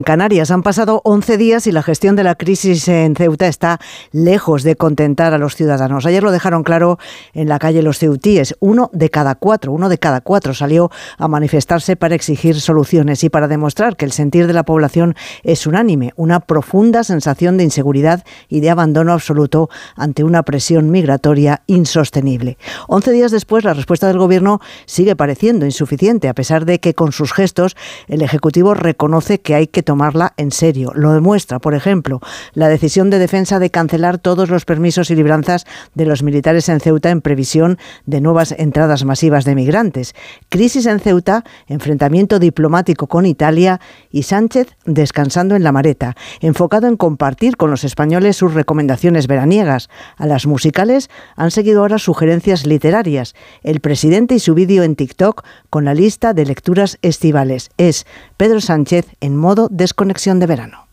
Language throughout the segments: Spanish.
Canarias han pasado 11 días y la gestión de la crisis en Ceuta está lejos de contentar a los ciudadanos. Ayer lo dejaron claro en la calle los ceutíes. Uno de cada cuatro salió a manifestarse para exigir soluciones y para demostrar que el sentir de la población es unánime, una profunda sensación de inseguridad y de abandono absoluto ante una presión migratoria insostenible. 11 días después, la respuesta del Gobierno sigue pareciendo insuficiente, a pesar de que con sus gestos el Ejecutivo reconoce que hay que tomarla en serio. Lo demuestra, por ejemplo, la decisión de Defensa de cancelar todos los permisos y libranzas de los militares en Ceuta en previsión de nuevas entradas masivas de migrantes. Crisis en Ceuta, enfrentamiento diplomático con Italia y Sánchez descansando en la maleta, enfocado en compartir con los españoles sus recomendaciones veraniegas. A las musicales han seguido ahora sugerencias literarias. El presidente y su vídeo en TikTok con la lista de lecturas estivales. Es Pedro Sánchez en modo desconexión de verano.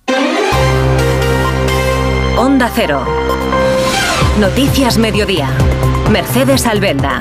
Onda Cero. Noticias Mediodía. Mercedes Albenda.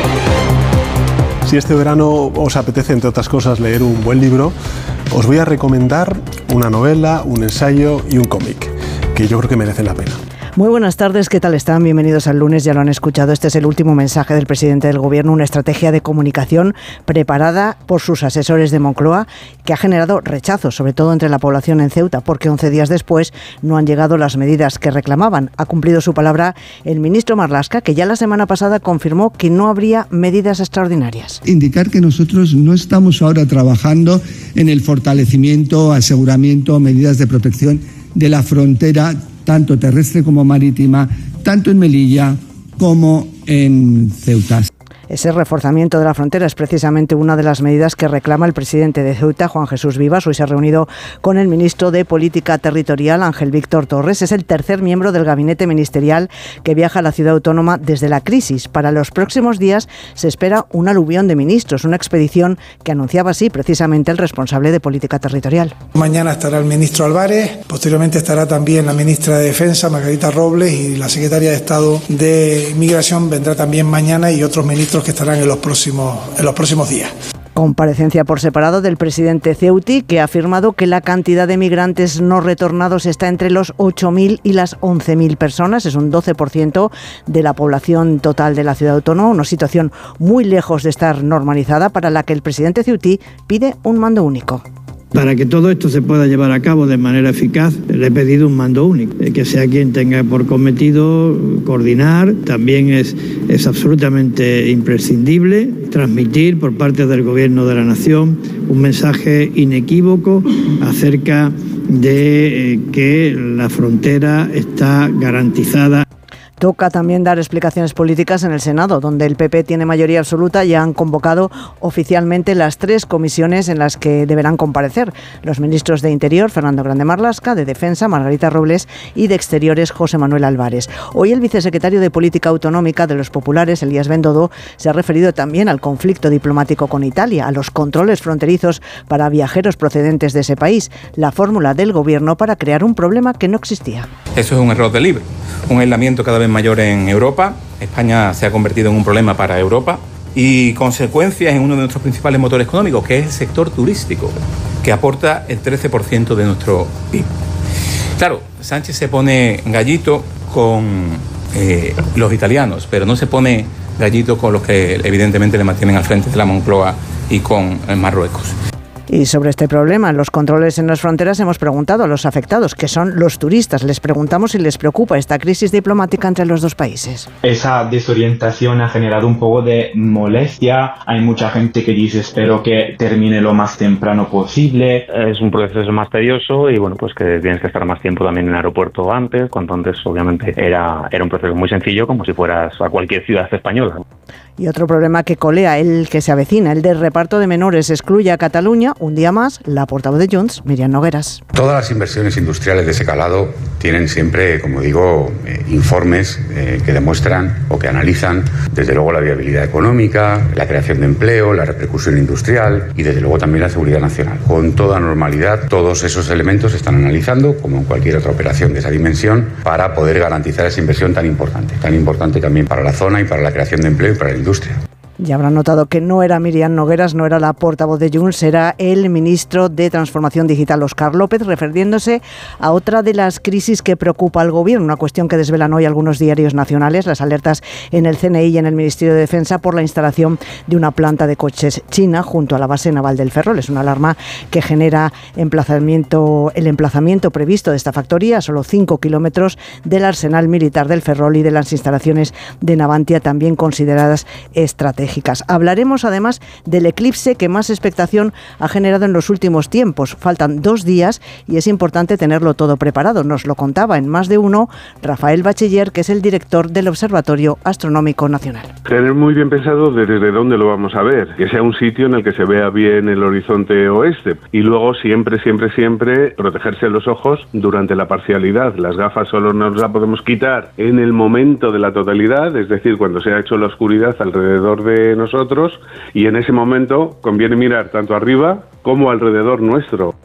Si este verano os apetece, entre otras cosas, leer un buen libro, os voy a recomendar una novela, un ensayo y un cómic, que yo creo que merecen la pena. Muy buenas tardes, ¿qué tal están? Bienvenidos al lunes, ya lo han escuchado, este es el último mensaje del presidente del Gobierno, una estrategia de comunicación preparada por sus asesores de Moncloa que ha generado rechazo, sobre todo entre la población en Ceuta, porque 11 días después no han llegado las medidas que reclamaban. Ha cumplido su palabra el ministro Marlaska, que ya la semana pasada confirmó que no habría medidas extraordinarias. Indicar que nosotros no estamos ahora trabajando en el fortalecimiento, aseguramiento, medidas de protección de la frontera tanto terrestre como marítima, tanto en Melilla como en Ceuta. Ese reforzamiento de la frontera es precisamente una de las medidas que reclama el presidente de Ceuta, Juan Jesús Vivas. Hoy se ha reunido con el ministro de Política Territorial, Ángel Víctor Torres. Es el tercer miembro del gabinete ministerial que viaja a la ciudad autónoma desde la crisis. Para los próximos días se espera un aluvión de ministros, una expedición que anunciaba así precisamente el responsable de Política Territorial. Mañana estará el ministro Álvarez, posteriormente estará también la ministra de Defensa, Margarita Robles, y la secretaria de Estado de Inmigración vendrá también mañana, y otros ministros que estarán en los próximos días. Comparecencia por separado del presidente ceutí, que ha afirmado que la cantidad de migrantes no retornados está entre los 8.000 y las 11.000 personas. Es un 12% de la población total de la ciudad autónoma, una situación muy lejos de estar normalizada, para la que el presidente ceutí pide un mando único. Para que todo esto se pueda llevar a cabo de manera eficaz, le he pedido un mando único, que sea quien tenga por cometido coordinar. También es absolutamente imprescindible transmitir por parte del Gobierno de la Nación un mensaje inequívoco acerca de que la frontera está garantizada. Toca también dar explicaciones políticas en el Senado, donde el PP tiene mayoría absoluta. Ya han convocado oficialmente las 3 comisiones en las que deberán comparecer los ministros de Interior, Fernando Grande Marlaska, de Defensa, Margarita Robles, y de Exteriores, José Manuel Álvarez. Hoy el vicesecretario de Política Autonómica de los Populares, Elías Bendodo, se ha referido también al conflicto diplomático con Italia, a los controles fronterizos para viajeros procedentes de ese país, la fórmula del Gobierno para crear un problema que no existía. Eso es un error de libro, un aislamiento cada vez mayor en Europa. España se ha convertido en un problema para Europa y consecuencias en uno de nuestros principales motores económicos, que es el sector turístico, que aporta el 13% de nuestro PIB. Claro, Sánchez se pone gallito con los italianos, pero no se pone gallito con los que evidentemente le mantienen al frente de la Moncloa y con Marruecos. Y sobre este problema, los controles en las fronteras, hemos preguntado a los afectados, que son los turistas. Les preguntamos si les preocupa esta crisis diplomática entre los dos países. Esa desorientación ha generado un poco de molestia. Hay mucha gente que dice espero que termine lo más temprano posible. Es un proceso más tedioso y bueno, pues que tienes que estar más tiempo también en el aeropuerto antes. Cuanto antes obviamente era un proceso muy sencillo, como si fueras a cualquier ciudad española. Y otro problema que colea, el que se avecina, el del reparto de menores, excluye a Cataluña. Un día más, la portavoz de Junts, Míriam Nogueras. Todas las inversiones industriales de ese calado tienen siempre, como digo, informes que demuestran o que analizan, desde luego, la viabilidad económica, la creación de empleo, la repercusión industrial y, desde luego, también la seguridad nacional. Con toda normalidad, todos esos elementos se están analizando, como en cualquier otra operación de esa dimensión, para poder garantizar esa inversión tan importante también para la zona y para la creación de empleo y para la industria. Ya habrán notado que no era Míriam Nogueras, no era la portavoz de Junts, era el ministro de Transformación Digital, Óscar López, refiriéndose a otra de las crisis que preocupa al Gobierno, una cuestión que desvelan hoy algunos diarios nacionales, las alertas en el CNI y en el Ministerio de Defensa por la instalación de una planta de coches china junto a la base naval del Ferrol. Es una alarma que genera el emplazamiento previsto de esta factoría a solo 5 kilómetros del arsenal militar del Ferrol y de las instalaciones de Navantia, también consideradas estratégicas. Hablaremos además del eclipse que más expectación ha generado en los últimos tiempos. Faltan 2 días y es importante tenerlo todo preparado. Nos lo contaba en Más de Uno Rafael Bachiller, que es el director del Observatorio Astronómico Nacional. Tener muy bien pensado desde dónde lo vamos a ver, que sea un sitio en el que se vea bien el horizonte oeste y luego siempre protegerse los ojos durante la parcialidad. Las gafas solo nos las podemos quitar en el momento de la totalidad, es decir, cuando se ha hecho la oscuridad alrededor de nosotros, y en ese momento conviene mirar tanto arriba como alrededor nuestro.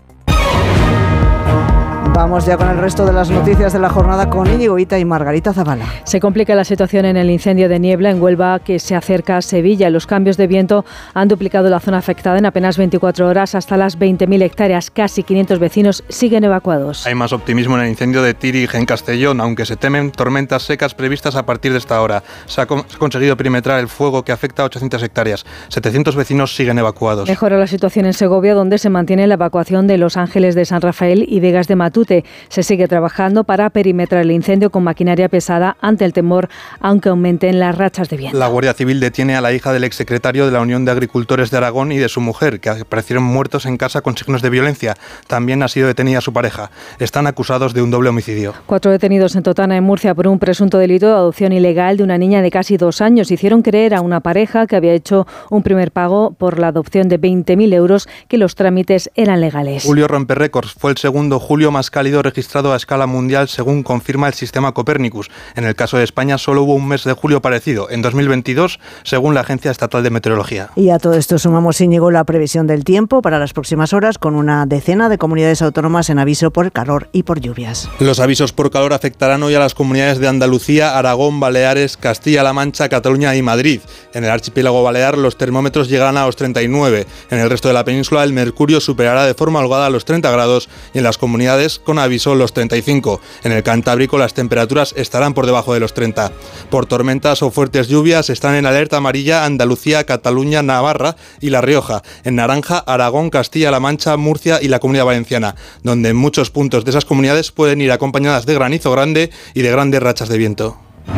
Vamos ya con el resto de las noticias de la jornada con Íñigo Hita y Margarita Zavala. Se complica la situación en el incendio de niebla en Huelva que se acerca a Sevilla. Los cambios de viento han duplicado la zona afectada en apenas 24 horas hasta las 20.000 hectáreas. Casi 500 vecinos siguen evacuados. Hay más optimismo en el incendio de Tírig en Castellón, aunque se temen tormentas secas previstas a partir de esta hora. Se ha conseguido perimetrar el fuego que afecta a 800 hectáreas. 700 vecinos siguen evacuados. Mejora la situación en Segovia, donde se mantiene la evacuación de Los Ángeles de San Rafael y Vegas de Matute. Se sigue trabajando para perimetrar el incendio con maquinaria pesada ante el temor, aunque aumenten las rachas de viento. La Guardia Civil detiene a la hija del exsecretario de la Unión de Agricultores de Aragón y de su mujer, que aparecieron muertos en casa con signos de violencia. También ha sido detenida su pareja. Están acusados de un doble homicidio. 4 detenidos en Totana, en Murcia, por un presunto delito de adopción ilegal de una niña de casi 2 años. Hicieron creer a una pareja que había hecho un primer pago por la adopción de 20.000 euros, que los trámites eran legales. Julio rompe récords. Fue el segundo julio más cálido registrado a escala mundial, según confirma el sistema Copernicus. En el caso de España solo hubo un mes de julio parecido, en 2022, según la Agencia Estatal de Meteorología. Y a todo esto sumamos, Íñigo, la previsión del tiempo para las próximas horas, con una decena de comunidades autónomas en aviso por calor y por lluvias. Los avisos por calor afectarán hoy a las comunidades de Andalucía, Aragón, Baleares, Castilla-La Mancha, Cataluña y Madrid. En el archipiélago balear los termómetros llegarán a los 39. En el resto de la península el mercurio superará de forma holgada los 30 grados y en las comunidades con aviso los 35. En el Cantábrico las temperaturas estarán por debajo de los 30. Por tormentas o fuertes lluvias están en alerta amarilla Andalucía, Cataluña, Navarra y La Rioja. En naranja Aragón, Castilla-La Mancha, Murcia y la Comunidad Valenciana, donde en muchos puntos de esas comunidades pueden ir acompañadas de granizo grande y de grandes rachas de viento.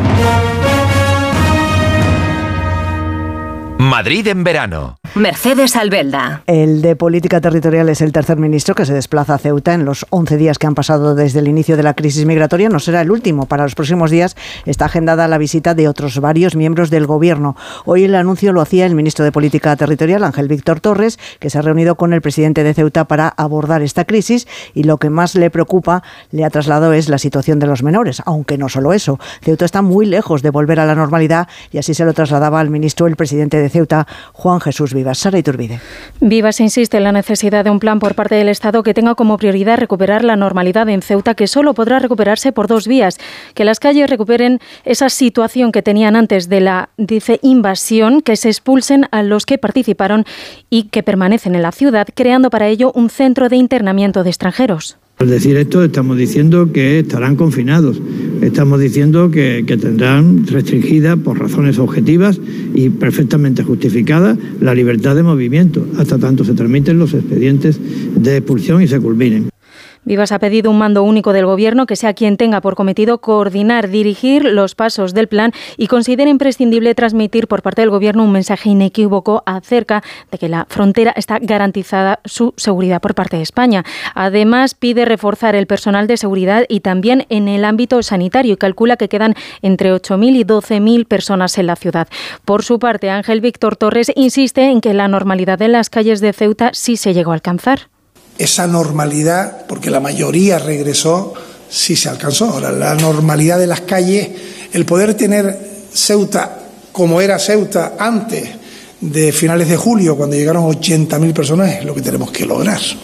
Madrid en verano. Mercedes Albelda. El de Política Territorial es el tercer ministro que se desplaza a Ceuta en los 11 días que han pasado desde el inicio de la crisis migratoria. No será el último. Para los próximos días está agendada la visita de otros varios miembros del Gobierno. Hoy el anuncio lo hacía el ministro de Política Territorial, Ángel Víctor Torres, que se ha reunido con el presidente de Ceuta para abordar esta crisis, y lo que más le preocupa, le ha trasladado, es la situación de los menores. Aunque no solo eso, Ceuta está muy lejos de volver a la normalidad, y así se lo trasladaba al ministro el presidente de Ceuta, Juan Jesús Vivas. Sara Iturbide. Vivas insiste en la necesidad de un plan por parte del Estado que tenga como prioridad recuperar la normalidad en Ceuta, que solo podrá recuperarse por 2 vías. Que las calles recuperen esa situación que tenían antes de la, dice, invasión, que se expulsen a los que participaron y que permanecen en la ciudad, creando para ello un centro de internamiento de extranjeros. Al decir esto estamos diciendo que estarán confinados, estamos diciendo que tendrán restringida por razones objetivas y perfectamente justificadas la libertad de movimiento, hasta tanto se tramiten los expedientes de expulsión y se culminen. Vivas ha pedido un mando único del Gobierno que sea quien tenga por cometido coordinar, dirigir los pasos del plan y considera imprescindible transmitir por parte del Gobierno un mensaje inequívoco acerca de que la frontera está garantizada su seguridad por parte de España. Además, pide reforzar el personal de seguridad y también en el ámbito sanitario y calcula que quedan entre 8.000 y 12.000 personas en la ciudad. Por su parte, Ángel Víctor Torres insiste en que la normalidad en las calles de Ceuta sí se llegó a alcanzar. Esa normalidad, porque la mayoría regresó, sí se alcanzó. Ahora, la normalidad de las calles, el poder tener Ceuta como era Ceuta antes de finales de julio, cuando llegaron 80.000 personas, es lo que tenemos que lograr.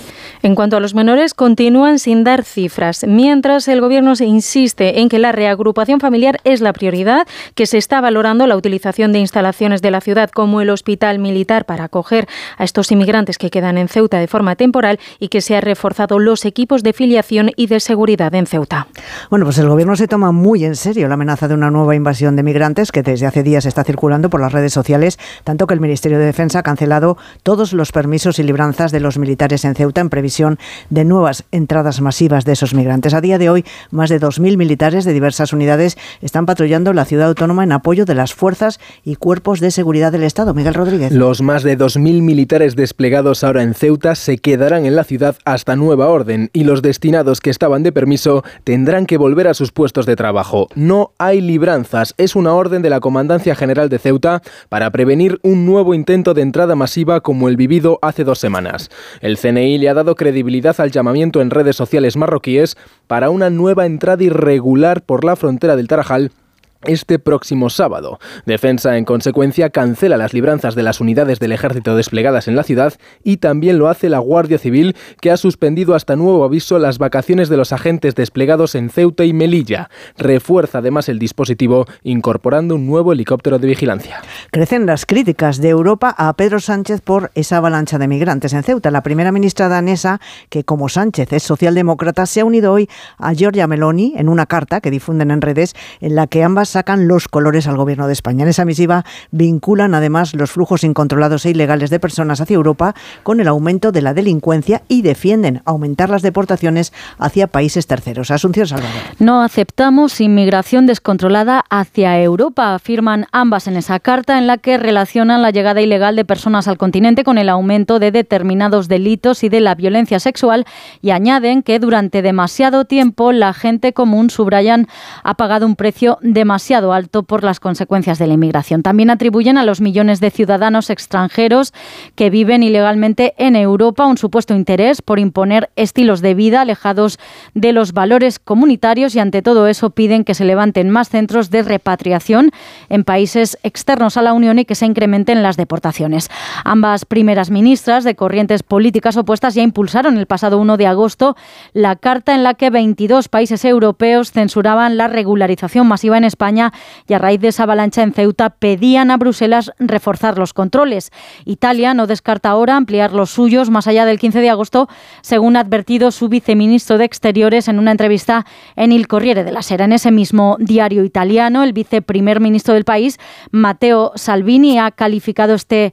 En cuanto a los menores, continúan sin dar cifras, mientras el Gobierno se insiste en que la reagrupación familiar es la prioridad, que se está valorando la utilización de instalaciones de la ciudad como el Hospital Militar para acoger a estos inmigrantes que quedan en Ceuta de forma temporal y que se han reforzado los equipos de filiación y de seguridad en Ceuta. Bueno, pues el Gobierno se toma muy en serio la amenaza de una nueva invasión de migrantes que desde hace días está circulando por las redes sociales, tanto que el Ministerio de Defensa ha cancelado todos los permisos y libranzas de los militares en Ceuta en previsión de nuevas entradas masivas de esos migrantes. A día de hoy, más de 2.000 militares de diversas unidades están patrullando la ciudad autónoma en apoyo de las fuerzas y cuerpos de seguridad del Estado. Miguel Rodríguez. Los más de 2.000 militares desplegados ahora en Ceuta se quedarán en la ciudad hasta nueva orden y los destinados que estaban de permiso tendrán que volver a sus puestos de trabajo. No hay libranzas. Es una orden de la Comandancia General de Ceuta para prevenir un nuevo intento de entrada masiva como el vivido hace 2 semanas. El CNI le ha dado credibilidad al llamamiento en redes sociales marroquíes para una nueva entrada irregular por la frontera del Tarajal este próximo sábado. Defensa, en consecuencia, cancela las libranzas de las unidades del ejército desplegadas en la ciudad y también lo hace la Guardia Civil, que ha suspendido hasta nuevo aviso las vacaciones de los agentes desplegados en Ceuta y Melilla. Refuerza además el dispositivo incorporando un nuevo helicóptero de vigilancia. Crecen las críticas de Europa a Pedro Sánchez por esa avalancha de migrantes en Ceuta. La primera ministra danesa, que como Sánchez es socialdemócrata, se ha unido hoy a Giorgia Meloni en una carta que difunden en redes en la que ambas sacan los colores al Gobierno de España. En esa misiva vinculan además los flujos incontrolados e ilegales de personas hacia Europa con el aumento de la delincuencia y defienden aumentar las deportaciones hacia países terceros. Asunción Salvador. No aceptamos inmigración descontrolada hacia Europa, afirman ambas en esa carta en la que relacionan la llegada ilegal de personas al continente con el aumento de determinados delitos y de la violencia sexual y añaden que durante demasiado tiempo la gente común, subrayan, ha pagado un precio demasiado alto por las consecuencias de la inmigración. También atribuyen a los millones de ciudadanos extranjeros que viven ilegalmente en Europa un supuesto interés por imponer estilos de vida alejados de los valores comunitarios y ante todo eso piden que se levanten más centros de repatriación en países externos a la Unión y que se incrementen las deportaciones. Ambas primeras ministras de corrientes políticas opuestas ya impulsaron el pasado 1 de agosto la carta en la que 22 países europeos censuraban la regularización masiva en España y a raíz de esa avalancha en Ceuta pedían a Bruselas reforzar los controles. Italia no descarta ahora ampliar los suyos más allá del 15 de agosto, según ha advertido su viceministro de Exteriores en una entrevista en Il Corriere della Sera. En ese mismo diario italiano, el viceprimer ministro del país, Matteo Salvini, ha calificado este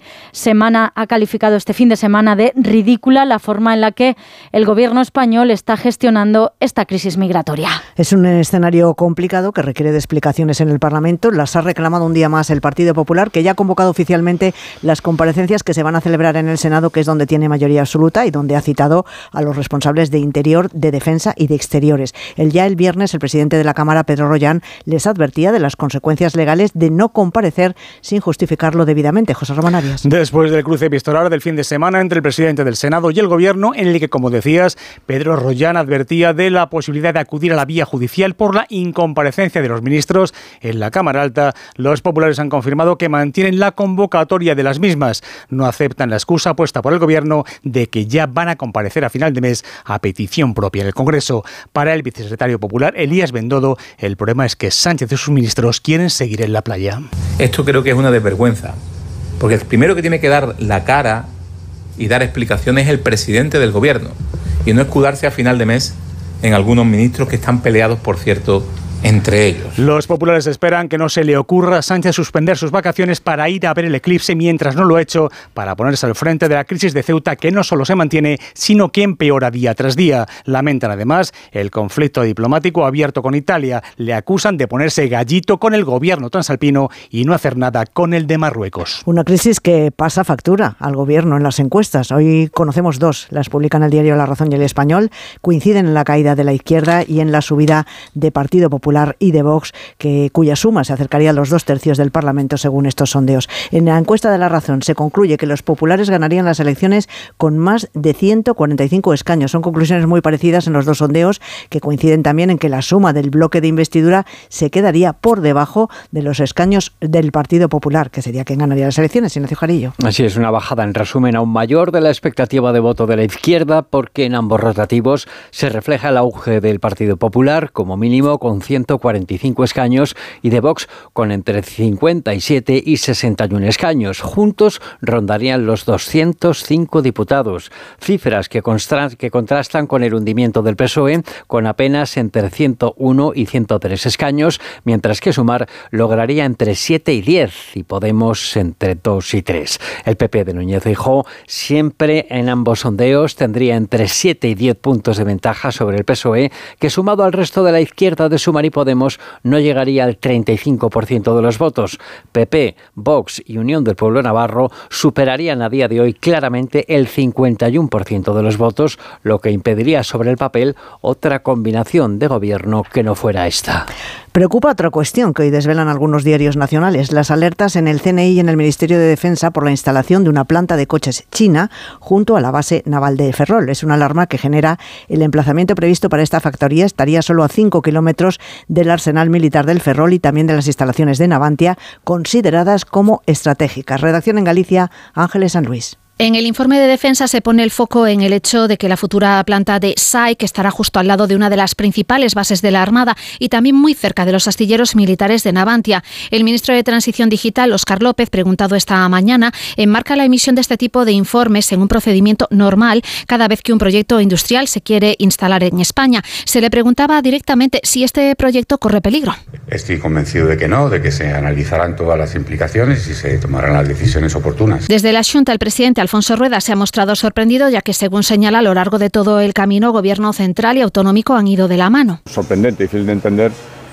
fin de semana de ridícula la forma en la que el gobierno español está gestionando esta crisis migratoria. Es un escenario complicado que requiere de explicaciones en el Parlamento. Las ha reclamado un día más el Partido Popular, que ya ha convocado oficialmente las comparecencias que se van a celebrar en el Senado, que es donde tiene mayoría absoluta y donde ha citado a los responsables de Interior, de Defensa y de Exteriores. El viernes, el presidente de la Cámara, Pedro Rollán, les advertía de las consecuencias legales de no comparecer sin justificarlo debidamente. José Ramón Arias. Después del cruce epistolar del fin de semana entre el presidente del Senado y el Gobierno, en el que, como decías, Pedro Rollán advertía de la posibilidad de acudir a la vía judicial por la incomparecencia de los ministros en la Cámara Alta, los populares han confirmado que mantienen la convocatoria de las mismas. No aceptan la excusa puesta por el Gobierno de que ya van a comparecer a final de mes a petición propia en el Congreso. Para el vicesecretario popular, Elías Bendodo, el problema es que Sánchez y sus ministros quieren seguir en la playa. Esto creo que es una desvergüenza, porque el primero que tiene que dar la cara y dar explicaciones es el presidente del Gobierno, y no escudarse a final de mes en algunos ministros que están peleados, por cierto, entre ellos. Los populares esperan que no se le ocurra a Sánchez suspender sus vacaciones para ir a ver el eclipse mientras no lo ha hecho, para ponerse al frente de la crisis de Ceuta, que no solo se mantiene, sino que empeora día tras día. Lamentan además el conflicto diplomático abierto con Italia. Le acusan de ponerse gallito con el gobierno transalpino y no hacer nada con el de Marruecos. Una crisis que pasa factura al gobierno en las encuestas. Hoy conocemos 2, las publican el diario La Razón y El Español. Coinciden en la caída de la izquierda y en la subida de Partido Popular Popular y de Vox, cuya suma se acercaría a los 2/3 del Parlamento según estos sondeos. En la encuesta de La Razón se concluye que los populares ganarían las elecciones con más de 145 escaños. Son conclusiones muy parecidas en los dos sondeos, que coinciden también en que la suma del bloque de investidura se quedaría por debajo de los escaños del Partido Popular, que sería quien ganaría las elecciones. Ignacio Jarillo. Así es, una bajada en resumen aún mayor de la expectativa de voto de la izquierda, porque en ambos rotativos se refleja el auge del Partido Popular, como mínimo con 145 escaños, y de Vox con entre 57 y 61 escaños. Juntos rondarían los 205 diputados, cifras que contrastan con el hundimiento del PSOE, con apenas entre 101 y 103 escaños, mientras que Sumar lograría entre 7 y 10 y Podemos entre 2 y 3. El PP de Núñez Feijóo siempre en ambos sondeos tendría entre 7 y 10 puntos de ventaja sobre el PSOE, que sumado al resto de la izquierda de Sumar y Podemos no llegaría al 35% de los votos. PP, Vox y Unión del Pueblo Navarro superarían a día de hoy claramente el 51% de los votos, lo que impediría sobre el papel otra combinación de gobierno que no fuera esta. Preocupa otra cuestión que hoy desvelan algunos diarios nacionales: las alertas en el CNI y en el Ministerio de Defensa por la instalación de una planta de coches china junto a la base naval de Ferrol. Es una alarma que genera el emplazamiento previsto para esta factoría. Estaría solo a 5 kilómetros del arsenal militar del Ferrol y también de las instalaciones de Navantia, consideradas como estratégicas. Redacción en Galicia, Ángeles San Luis. En el informe de defensa se pone el foco en el hecho de que la futura planta de SAIC estará justo al lado de una de las principales bases de la Armada y también muy cerca de los astilleros militares de Navantia. El ministro de Transición Digital, Óscar López, preguntado esta mañana, enmarca la emisión de este tipo de informes en un procedimiento normal cada vez que un proyecto industrial se quiere instalar en España. Se le preguntaba directamente si este proyecto corre peligro. Estoy convencido de que no, de que se analizarán todas las implicaciones y se tomarán las decisiones oportunas. Desde la Xunta, el presidente Alfonso Rueda se ha mostrado sorprendido, ya que, según señala, a lo largo de todo el camino, Gobierno central y autonómico han ido de la mano. Sorprendente y difícil de entender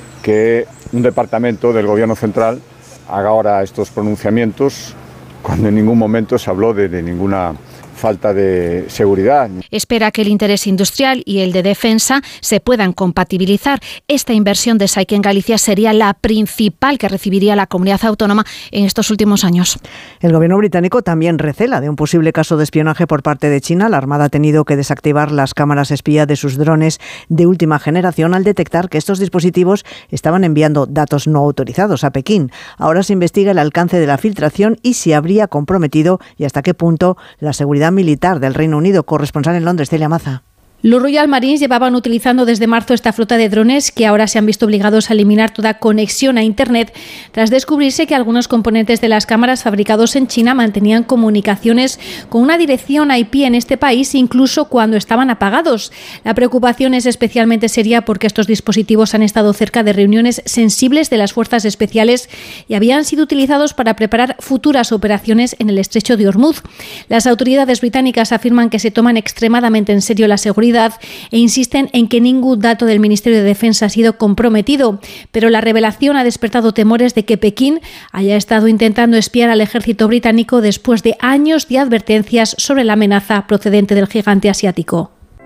que un departamento del Gobierno central haga ahora estos pronunciamientos cuando en ningún momento se habló de ninguna falta de seguridad. Espera que el interés industrial y el de defensa se puedan compatibilizar. Esta inversión de SAIC en Galicia sería la principal que recibiría la comunidad autónoma en estos últimos años. El gobierno británico también recela de un posible caso de espionaje por parte de China. La Armada ha tenido que desactivar las cámaras espía de sus drones de última generación al detectar que estos dispositivos estaban enviando datos no autorizados a Pekín. Ahora se investiga el alcance de la filtración y si habría comprometido y hasta qué punto la seguridad militar del Reino Unido. Corresponsal en Londres, Celia Maza. Los Royal Marines llevaban utilizando desde marzo esta flota de drones que ahora se han visto obligados a eliminar toda conexión a Internet tras descubrirse que algunos componentes de las cámaras fabricados en China mantenían comunicaciones con una dirección IP en este país incluso cuando estaban apagados. La preocupación es especialmente seria porque estos dispositivos han estado cerca de reuniones sensibles de las fuerzas especiales y habían sido utilizados para preparar futuras operaciones en el estrecho de Hormuz. Las autoridades británicas afirman que se toman extremadamente en serio la seguridad e insisten en que ningún dato del Ministerio de Defensa ha sido comprometido, pero la revelación ha despertado temores de que Pekín haya estado intentando espiar al ejército británico después de años de advertencias sobre la amenaza procedente del gigante asiático.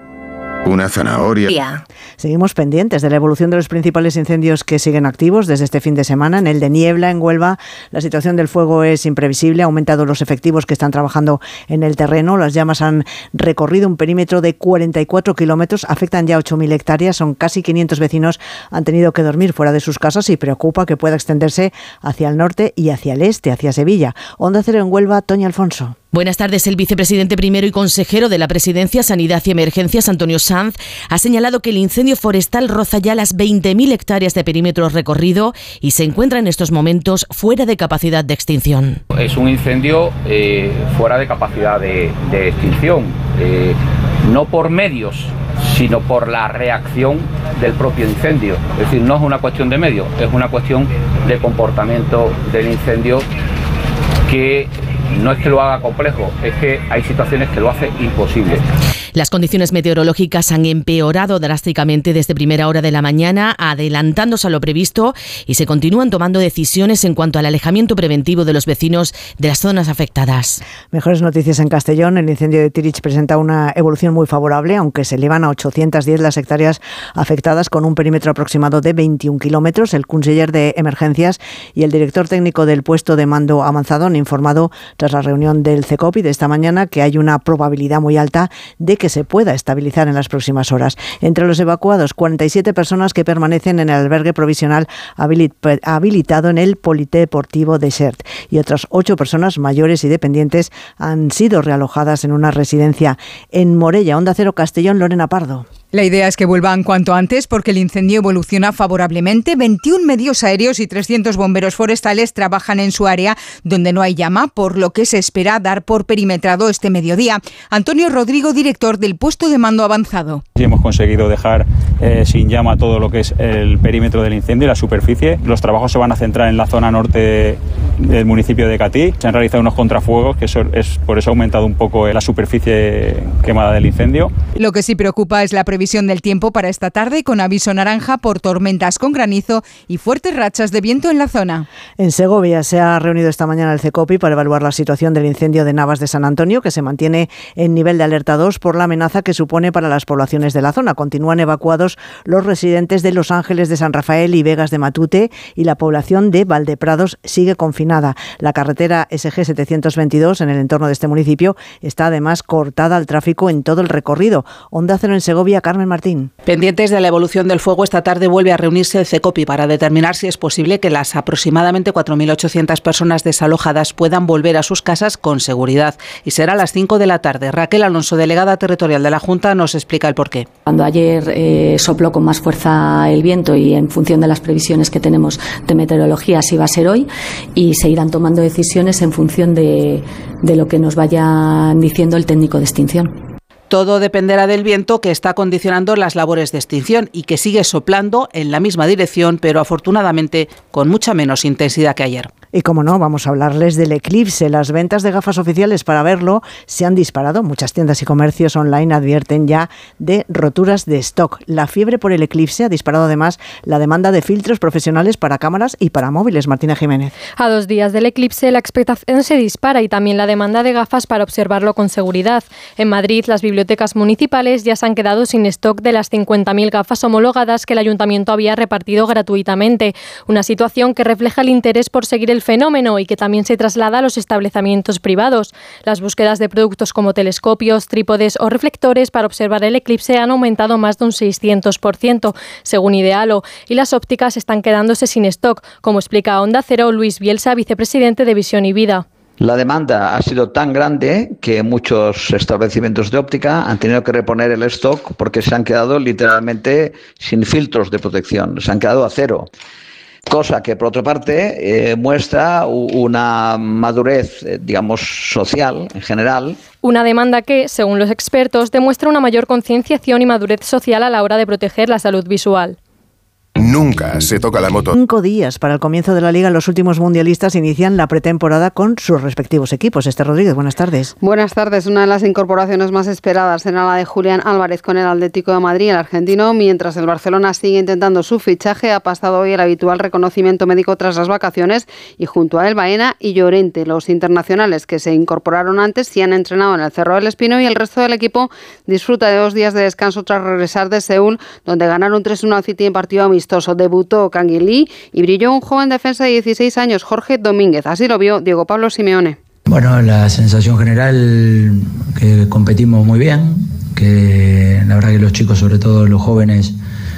Una zanahoria. Seguimos pendientes de la evolución de los principales incendios que siguen activos desde este fin de semana. En el de Niebla, en Huelva, la situación del fuego es imprevisible. Ha aumentado los efectivos que están trabajando en el terreno. Las llamas han recorrido un perímetro de 44 kilómetros. Afectan ya 8.000 hectáreas. Son casi 500 vecinos. Han tenido que dormir fuera de sus casas y preocupa que pueda extenderse hacia el norte y hacia el este, hacia Sevilla. Onda Cero en Huelva, Toña Alfonso. Buenas tardes. El vicepresidente primero y consejero de la Presidencia, Sanidad y Emergencias, Antonio Sanz, ha señalado que el incendio forestal roza ya las 20.000 hectáreas de perímetro recorrido y se encuentra en estos momentos fuera de capacidad de extinción. Es un incendio fuera de capacidad de extinción, no por medios, sino por la reacción del propio incendio. Es decir, no es una cuestión de medios, es una cuestión de comportamiento del incendio que no es que lo haga complejo, es que hay situaciones que lo hace imposible. Las condiciones meteorológicas han empeorado drásticamente desde primera hora de la mañana, adelantándose a lo previsto, y se continúan tomando decisiones en cuanto al alejamiento preventivo de los vecinos de las zonas afectadas. Mejores noticias en Castellón. El incendio de Tirich presenta una evolución muy favorable, aunque se elevan a 810 las hectáreas afectadas con un perímetro aproximado de 21 kilómetros. El conseller de Emergencias y el director técnico del puesto de mando avanzado han informado tras la reunión del CECOPI de esta mañana que hay una probabilidad muy alta de que se pueda estabilizar en las próximas horas. Entre los evacuados, 47 personas que permanecen en el albergue provisional habilitado en el Polideportivo de Xert, y otras 8 personas mayores y dependientes han sido realojadas en una residencia en Morella. Onda Cero Castellón, Lorena Pardo. La idea es que vuelvan cuanto antes porque el incendio evoluciona favorablemente. 21 medios aéreos y 300 bomberos forestales trabajan en su área donde no hay llama, por lo que se espera dar por perimetrado este mediodía. Antonio Rodrigo, director del puesto de mando avanzado. Hemos conseguido dejar sin llama todo lo que es el perímetro del incendio y la superficie. Los trabajos se van a centrar en la zona norte del municipio de Catí. Se han realizado unos contrafuegos, que por eso ha aumentado un poco la superficie quemada del incendio. Lo que sí preocupa es la previsión del tiempo para esta tarde, con aviso naranja por tormentas con granizo y fuertes rachas de viento en la zona. En Segovia se ha reunido esta mañana el CECOPI para evaluar la situación del incendio de Navas de San Antonio, que se mantiene en nivel de alerta 2 por la amenaza que supone para las poblaciones de la zona. Continúan evacuados los residentes de Los Ángeles de San Rafael y Vegas de Matute, y la población de Valdeprados sigue confinada. La carretera SG 722 en el entorno de este municipio está además cortada al tráfico en todo el recorrido. Onda Cero en Segovia, Carmen Martín. Pendientes de la evolución del fuego, esta tarde vuelve a reunirse el CECOPI para determinar si es posible que las aproximadamente 4.800 personas desalojadas puedan volver a sus casas con seguridad. Y será a las 5 de la tarde. Raquel Alonso, delegada territorial de la Junta, nos explica el porqué. Cuando ayer sopló con más fuerza el viento, y en función de las previsiones que tenemos de meteorología, así va a ser hoy, y se irán tomando decisiones en función de lo que nos vayan diciendo el técnico de extinción. Todo dependerá del viento, que está condicionando las labores de extinción y que sigue soplando en la misma dirección, pero afortunadamente con mucha menos intensidad que ayer. Y como no, vamos a hablarles del eclipse. Las ventas de gafas oficiales para verlo se han disparado. Muchas tiendas y comercios online advierten ya de roturas de stock. La fiebre por el eclipse ha disparado además la demanda de filtros profesionales para cámaras y para móviles. Martina Jiménez. A 2 días del eclipse, la expectación se dispara y también la demanda de gafas para observarlo con seguridad. En Madrid, las bibliotecas municipales ya se han quedado sin stock de las 50.000 gafas homologadas que el ayuntamiento había repartido gratuitamente. Una situación que refleja el interés por seguir el fenómeno y que también se traslada a los establecimientos privados. Las búsquedas de productos como telescopios, trípodes o reflectores para observar el eclipse han aumentado más de un 600%, según Idealo, y las ópticas están quedándose sin stock, como explica a Onda Cero Luis Bielsa, vicepresidente de Visión y Vida. La demanda ha sido tan grande que muchos establecimientos de óptica han tenido que reponer el stock porque se han quedado literalmente sin filtros de protección, se han quedado a cero. Cosa que, por otra parte, muestra una madurez, digamos, social en general. Una demanda que, según los expertos, demuestra una mayor concienciación y madurez social a la hora de proteger la salud visual. Nunca se toca la moto. 5 días para el comienzo de la Liga. Los últimos mundialistas inician la pretemporada con sus respectivos equipos. Esther Rodríguez, buenas tardes. Buenas tardes. Una de las incorporaciones más esperadas será la de Julián Álvarez con el Atlético de Madrid, el argentino. Mientras el Barcelona sigue intentando su fichaje, ha pasado hoy el habitual reconocimiento médico tras las vacaciones, y junto a él Baena y Llorente. Los internacionales que se incorporaron antes sí han entrenado en el Cerro del Espino, y el resto del equipo disfruta de 2 días de descanso tras regresar de Seúl, donde ganaron 3-1 al City en partido amistoso. Debutó Kangin Lee y brilló un joven defensa de 16 años, Jorge Domínguez. Así lo vio Diego Pablo Simeone. Bueno, la sensación general que competimos muy bien, que la verdad que los chicos, sobre todo los jóvenes,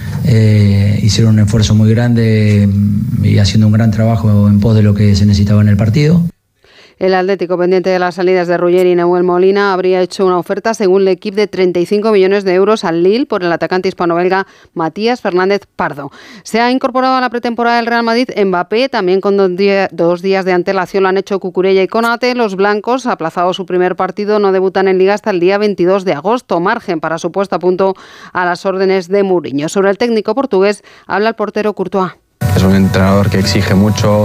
hicieron un esfuerzo muy grande y haciendo un gran trabajo en pos de lo que se necesitaba en el partido. El Atlético, pendiente de las salidas de Ruggeri y Nahuel Molina, habría hecho una oferta, según el equipo, de 35 millones de euros al Lille por el atacante hispano-belga Matías Fernández Pardo. Se ha incorporado a la pretemporada del Real Madrid Mbappé, también con 2 días de antelación lo han hecho Cucurella y Konate. Los blancos, aplazado su primer partido, no debutan en Liga hasta el día 22 de agosto, margen para su puesta a punto a las órdenes de Mourinho. Sobre el técnico portugués habla el portero Courtois. Es un entrenador que exige mucho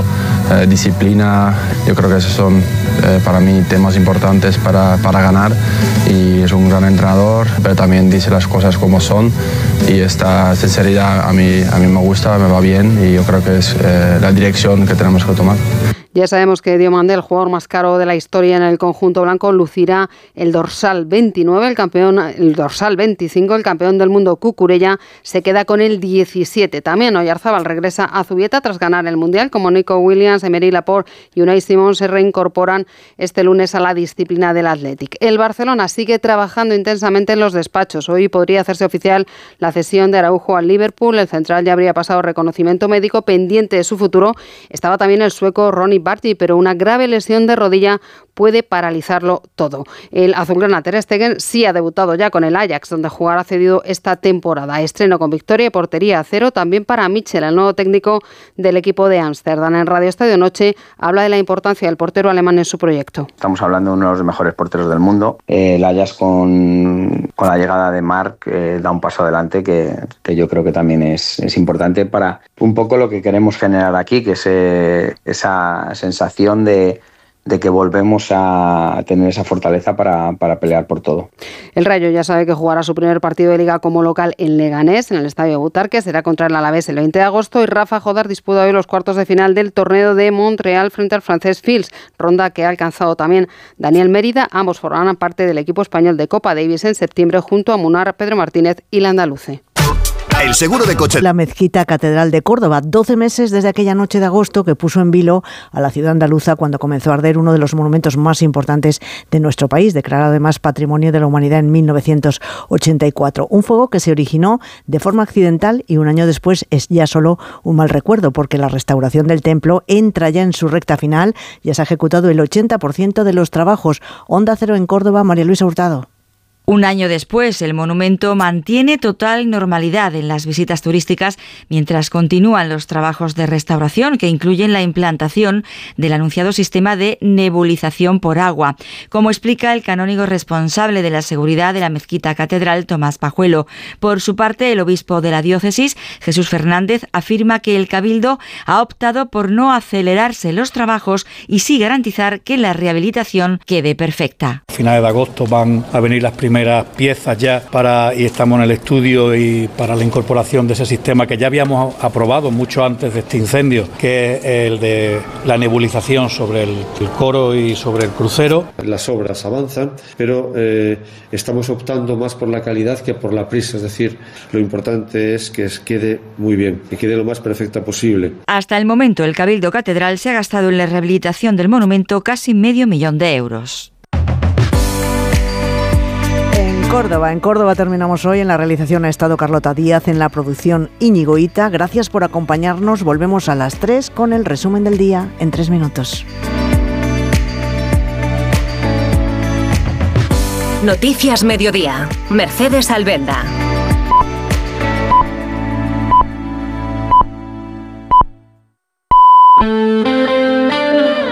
disciplina. Yo creo que esos son para mí temas importantes para ganar, y es un gran entrenador, pero también dice las cosas como son, y esta sinceridad a mí me gusta, me va bien, y yo creo que es la dirección que tenemos que tomar. Ya sabemos que Diomande, el jugador más caro de la historia en el conjunto blanco, lucirá el dorsal 29, el dorsal 25, el campeón del mundo Cucurella se queda con el 17. También Oyarzabal regresa a Zubieta tras ganar el Mundial, como Nico Williams, Emery Laporte y Unai Simón se reincorporan este lunes a la disciplina del Athletic. El Barcelona sigue trabajando intensamente en los despachos. Hoy podría hacerse oficial la cesión de Araujo al Liverpool. El central ya habría pasado reconocimiento médico. Pendiente de su futuro estaba también el sueco Ronnie Barty, pero una grave lesión de rodilla puede paralizarlo todo. El azulgrana Ter Stegen sí ha debutado ya con el Ajax, donde jugará cedido esta temporada. Estreno con victoria y portería a 0 también para Michel, el nuevo técnico del equipo de Ámsterdam. En Radio Estadio Noche habla de la importancia del portero alemán en su proyecto. Estamos hablando de uno de los mejores porteros del mundo. El Ajax con la llegada de Marc da un paso adelante que yo creo que también es importante para un poco lo que queremos generar aquí, que es esa sensación de que volvemos a tener esa fortaleza para pelear por todo. El Rayo ya sabe que jugará su primer partido de Liga como local en Leganés, en el Estadio Butarque. Será contra el Alavés el 20 de agosto y Rafa Jodar disputa hoy los cuartos de final del torneo de Montreal frente al francés Fils, ronda que ha alcanzado también Daniel Mérida. Ambos formarán parte del equipo español de Copa Davis en septiembre junto a Munar, Pedro Martínez y la andaluce. El seguro de coche. La Mezquita Catedral de Córdoba, 12 meses desde aquella noche de agosto que puso en vilo a la ciudad andaluza cuando comenzó a arder uno de los monumentos más importantes de nuestro país, declarado además Patrimonio de la Humanidad en 1984. Un fuego que se originó de forma accidental y un año después es ya solo un mal recuerdo, porque la restauración del templo entra ya en su recta final. Ya se ha ejecutado el 80% de los trabajos. Onda Cero en Córdoba, María Luisa Hurtado. Un año después, el monumento mantiene total normalidad en las visitas turísticas mientras continúan los trabajos de restauración que incluyen la implantación del anunciado sistema de nebulización por agua, como explica el canónigo responsable de la seguridad de la Mezquita Catedral, Tomás Pajuelo. Por su parte, el obispo de la diócesis, Jesús Fernández, afirma que el Cabildo ha optado por no acelerarse los trabajos y sí garantizar que la rehabilitación quede perfecta. A finales de agosto van a venir las primeras piezas ya y estamos en el estudio y para la incorporación de ese sistema que ya habíamos aprobado mucho antes de este incendio, que es el de la nebulización sobre el coro y sobre el crucero. Las obras avanzan, pero estamos optando más por la calidad que por la prisa, es decir, lo importante es que quede muy bien, que quede lo más perfecta posible. Hasta el momento, el Cabildo Catedral se ha gastado en la rehabilitación del monumento casi $500,000 de euros. En Córdoba terminamos hoy. En la realización ha estado Carlota Díaz, en la producción Íñigo Hita. Gracias por acompañarnos. Volvemos a las 3 con el resumen del día en 3 minutos. Noticias Mediodía. Mercedes Albelda.